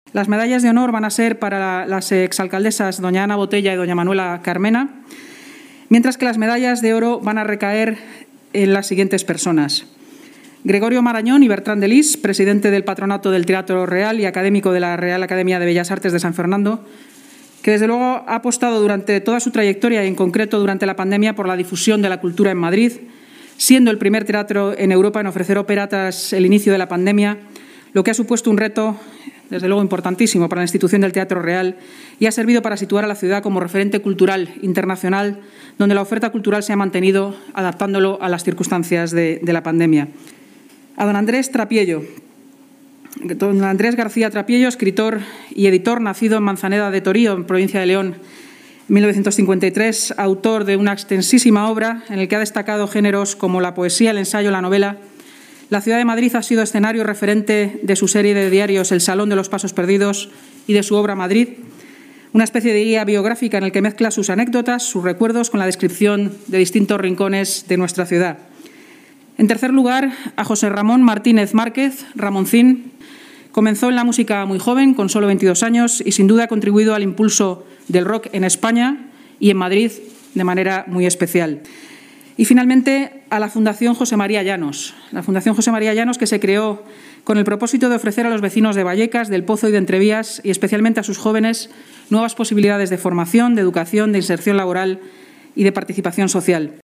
Las medallas de honor van a ser para las exalcaldesas doña Ana Botella y doña Manuela Carmena, mientras que las medallas de oro van a recaer en las siguientes personas: Gregorio Marañón y Bertrán de Lis, presidente del Patronato del Teatro Real y académico de la Real Academia de Bellas Artes de San Fernando, que desde luego ha apostado durante toda su trayectoria y en concreto durante la pandemia por la difusión de la cultura en Madrid, siendo el primer teatro en Europa en ofrecer ópera tras el inicio de la pandemia, lo que ha supuesto un reto, desde luego, importantísimo para la institución del Teatro Real y ha servido para situar a la ciudad como referente cultural internacional, donde la oferta cultural se ha mantenido adaptándolo a las circunstancias de la pandemia. A don Andrés Trapiello. Don Andrés García Trapiello, escritor y editor, nacido en Manzaneda de Torío, en provincia de León, en 1953, autor de una extensísima obra en la que ha destacado géneros como la poesía, el ensayo, la novela. La ciudad de Madrid ha sido escenario referente de su serie de diarios El Salón de los Pasos Perdidos y de su obra Madrid, una especie de guía biográfica en el que mezcla sus anécdotas, sus recuerdos con la descripción de distintos rincones de nuestra ciudad. En tercer lugar, a José Ramón Martínez Márquez, Ramoncín. Comenzó en la música muy joven, con solo 22 años, y sin duda ha contribuido al impulso del rock en España y en Madrid de manera muy especial. Y finalmente a la Fundación José María Llanos. La Fundación José María Llanos, que se creó con el propósito de ofrecer a los vecinos de Vallecas, del Pozo y de Entrevías, y especialmente a sus jóvenes, nuevas posibilidades de formación, de educación, de inserción laboral y de participación social.